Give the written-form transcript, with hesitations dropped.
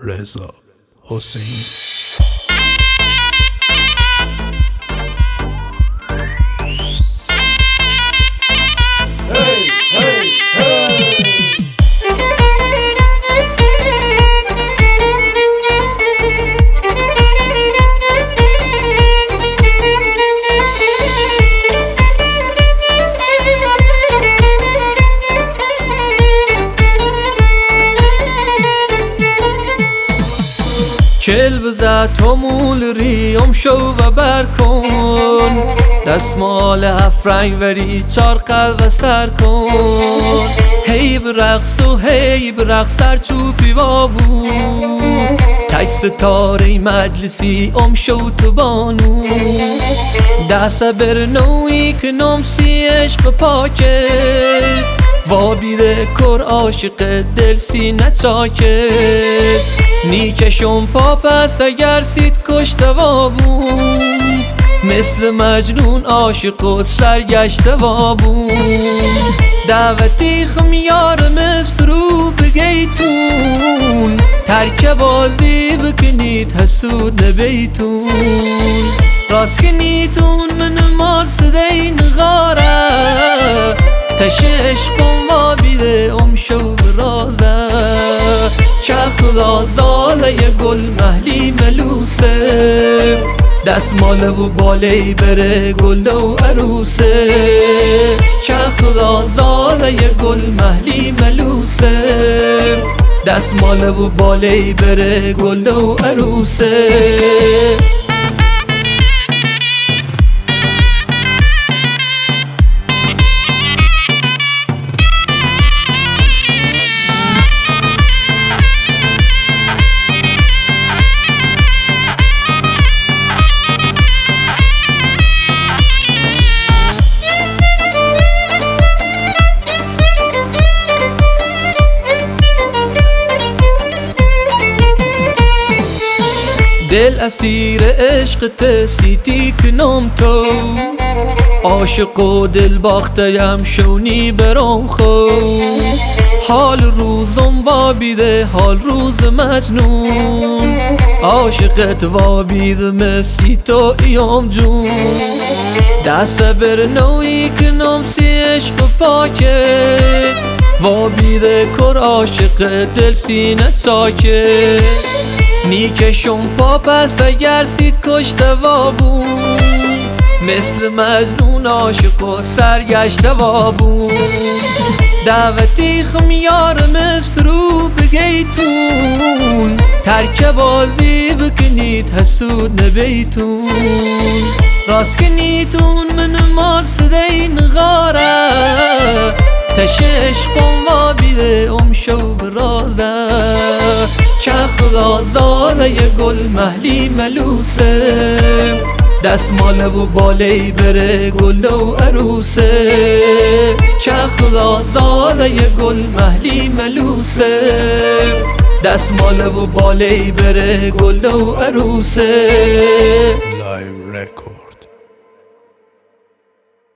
رضا حسینی. چل بزد تو مول ریم شو و برکن، دستمال هفت رنگ وری چار قلب و سر کن. هی برقص و هی برقص در چوبی وابو، تک ستاره مجلسی شو تو بانو. دست بر نوی که نمسی عشق پاکه، وابیده کر عاشق دل سینه چاکه. نیکشون پا پست اگر سید کشته وابون، مثل مجنون عاشق و سرگشته وابون. دعوتی خمیار مصر رو بگیتون، ترک بازی بکنید حسود نبیتون. راست کنیتون من مار سدین غاره، تش عشقم وابیده شو برازه. چه خدا زاله گل محلی ملوسه، دستماله و بالی بره گل و عروسه. چه خدا زاله گل محلی ملوسه، دستماله و بالی بره گل و عروسه. دل اسیر عشق تسیتی کنم تو، عاشق و دل باختیم شونی برام خو. حال روزم وابیده حال روز مجنون، عاشقت وابیده مسی تو ایام جون. دست بر نوی کنم سی عشق پاکه، وابیده کر عاشق دل سینه چاکه. نیکشون پا پست اگر سید کشته وابون، مثل مجنون عاشق و سرگشته وابون. دعوتی خمیار مصر رو بگیتون، ترک بازی بکنید حسود نبیتون. راست کنیتون من مار سدین غاره، تش عشقم وابیده شو برازه. چه خدا زاله گل محلی ملوسه، دستماله و بالی بره گل و عروسه. چه خدا زاله گل محلی ملوسه، دستماله و بالی بره گل و عروسه.